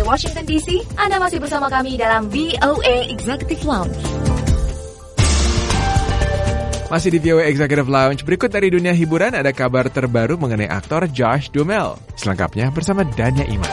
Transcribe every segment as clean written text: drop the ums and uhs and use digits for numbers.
Washington DC, Anda masih bersama kami dalam VOA Executive Lounge. Masih di VOA Executive Lounge, berikut dari dunia hiburan ada kabar terbaru mengenai aktor Josh Duhamel. Selengkapnya bersama Dania Iman.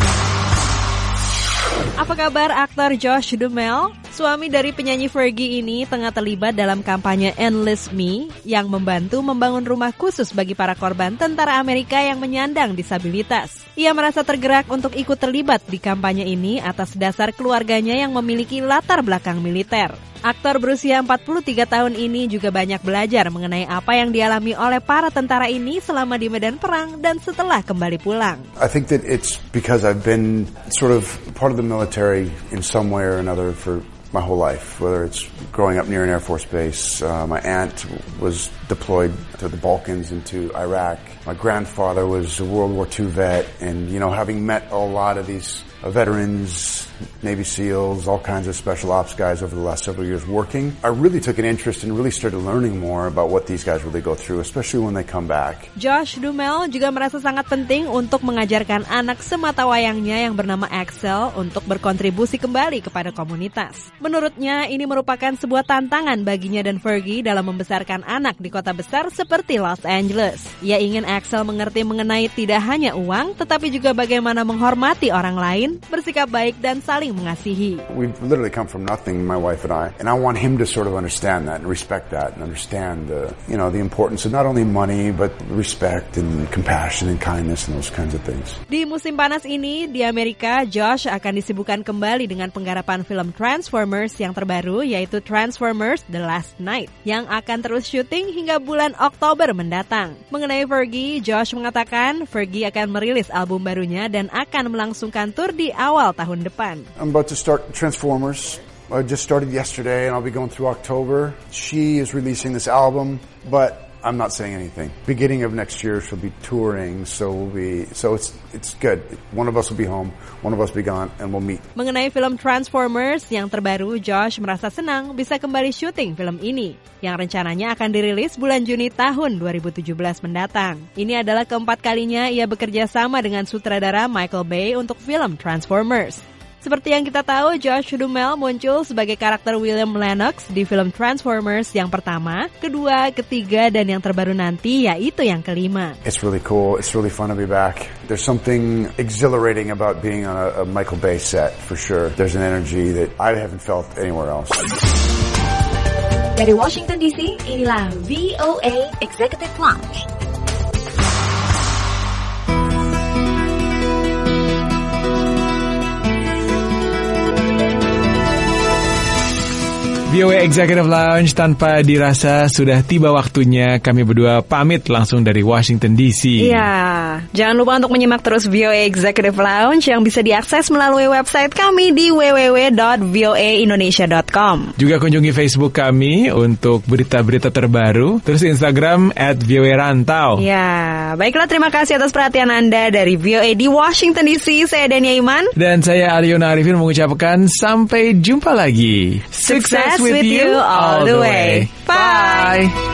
Apa kabar aktor Josh Duhamel? Suami dari penyanyi Fergie ini tengah terlibat dalam kampanye Enlist Me yang membantu membangun rumah khusus bagi para korban tentara Amerika yang menyandang disabilitas. Ia merasa tergerak untuk ikut terlibat di kampanye ini atas dasar keluarganya yang memiliki latar belakang militer. Aktor berusia 43 tahun ini juga banyak belajar mengenai apa yang dialami oleh para tentara ini selama di medan perang dan setelah kembali pulang. I think that it's because I've been sort of part of the military in some way or another for my whole life, whether it's growing up near an Air Force base. My aunt was deployed to the Balkans and to Iraq. My grandfather was a World War II vet, and, you know, having met a lot of these veterans, Navy SEALs, all kinds of special ops guys over the last several years working, I really took an interest and really started learning more about what these guys really go through, especially when they come back. Josh Duhamel juga merasa sangat penting untuk mengajarkan anak sematawayangnya yang bernama Axel untuk berkontribusi kembali kepada komunitas. Menurutnya, ini merupakan sebuah tantangan baginya dan Fergie dalam membesarkan anak di kota besar seperti Los Angeles. Ia ingin Axel mengerti mengenai tidak hanya uang, tetapi juga bagaimana menghormati orang lain, bersikap baik dan saling mengasihi. We've literally come from nothing, my wife and I want him to sort of understand that and respect that and understand the importance of not only money but respect and compassion and kindness and those kinds of things. Di musim panas ini di Amerika, Josh akan disibukkan kembali dengan penggarapan film Transformers yang terbaru, yaitu Transformers The Last Knight, yang akan terus syuting hingga bulan Oktober mendatang. Mengenai Fergie, Josh mengatakan Fergie akan merilis album barunya dan akan melangsungkan tur di awal tahun depan. I'm about to start Transformers. I just started yesterday and I'll be going through October. She is releasing this album, but I'm not saying anything. Beginning of next year she'll be touring, so it's good. One of us will be home, one of us will be gone, and we'll meet. Mengenai film Transformers yang terbaru, Josh merasa senang bisa kembali syuting film ini, yang rencananya akan dirilis bulan Juni tahun 2017 mendatang. Ini adalah keempat kalinya ia bekerja sama dengan sutradara Michael Bay untuk film Transformers. Seperti yang kita tahu, Josh Duhamel muncul sebagai karakter William Lennox di film Transformers yang pertama, kedua, ketiga, dan yang terbaru nanti yaitu yang kelima. It's really cool. It's really fun to be back. There's something exhilarating about being on a Michael Bay set, for sure. There's an energy that I haven't felt anywhere else. Dari Washington DC, inilah VOA Executive Lounge. VOA Executive Lounge, tanpa dirasa sudah tiba waktunya kami berdua pamit langsung dari Washington DC. Iya, jangan lupa untuk menyimak terus VOA Executive Lounge yang bisa diakses melalui website kami di www.voaindonesia.com. Juga kunjungi Facebook kami untuk berita-berita terbaru, terus Instagram @voarantau. Ya, baiklah, terima kasih atas perhatian Anda. Dari VOA di Washington DC, saya Dania Iman. Dan saya Aliona Arifin mengucapkan sampai jumpa lagi. Success with you all the way. Bye.